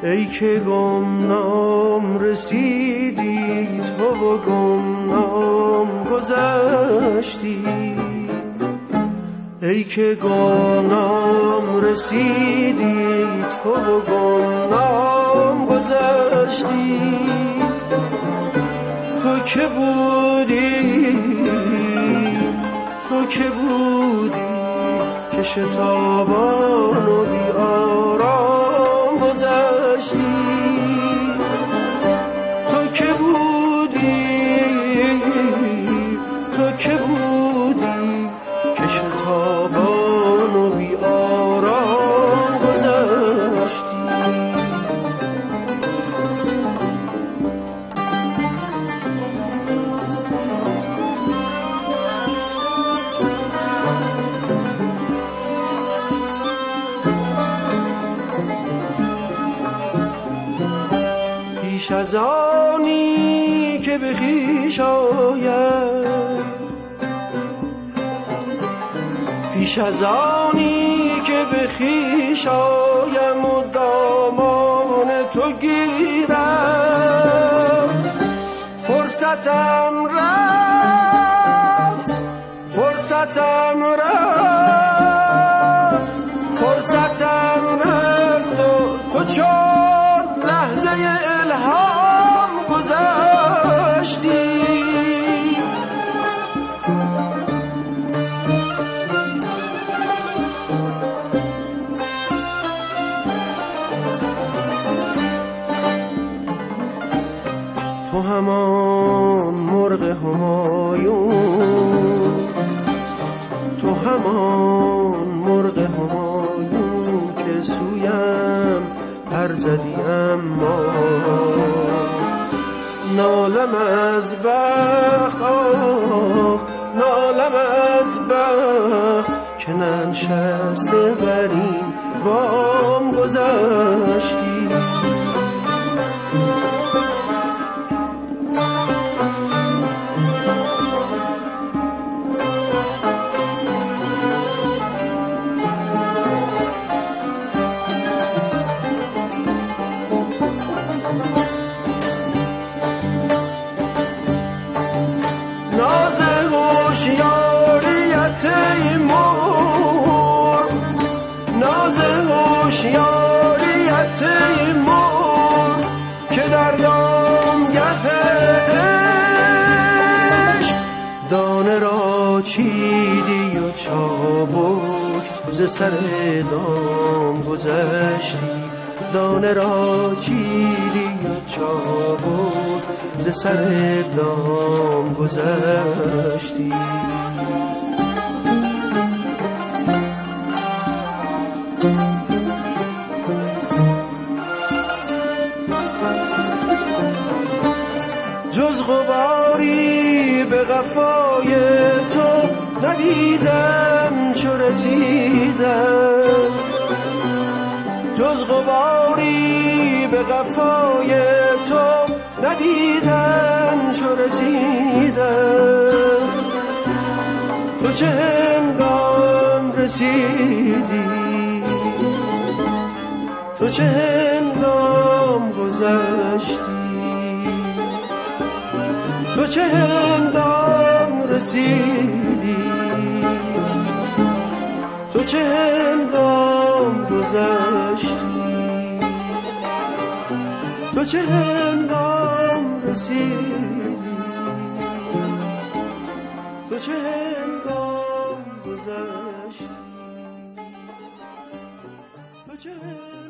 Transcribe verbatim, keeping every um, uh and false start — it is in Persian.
ای که گمنام رسیدی تو و گمنام گذشتی، ای که گمنام رسیدی تو و گمنام گذشتی. تو که بودی تو که بودی که شتابان و بیارام گذشتی. تو که بودی تو که بودی که شتابان و بیارام گذشتی. پیش از آنی که به خویش آید، پیش از آنی که به خویش آیم و دامان تو گیرم، فرصتم رفت فرصتم رفت فرصتم رفت و تو چون لحظه الهام گذشتی. تو همان مرغ همایون، تو همان مرغ همایون که سویم پر زدی اما نالم از بخت، آخ نالم از بخت که ننشسته بر این بام گذشتی. هوشیاریت ای مور که در دامگه عشق دانه را چیدی و چابک ز سر دام گذشتی. دانه را چیدی و چابک ز سر دام گذشتی. جز غباری به قفای تو ندیدم چو رسیدم، جز غباری به قفای تو ندیدم چو رسیدم. تو چه هنگام رسیدی، تو چه هنگام گذشتی، تو چه هنگام رسیدی، تو چه هنگام گذشتی، تو چه هنگام رسیدی، تو چه هنگام گذشتی، تو چه هنگام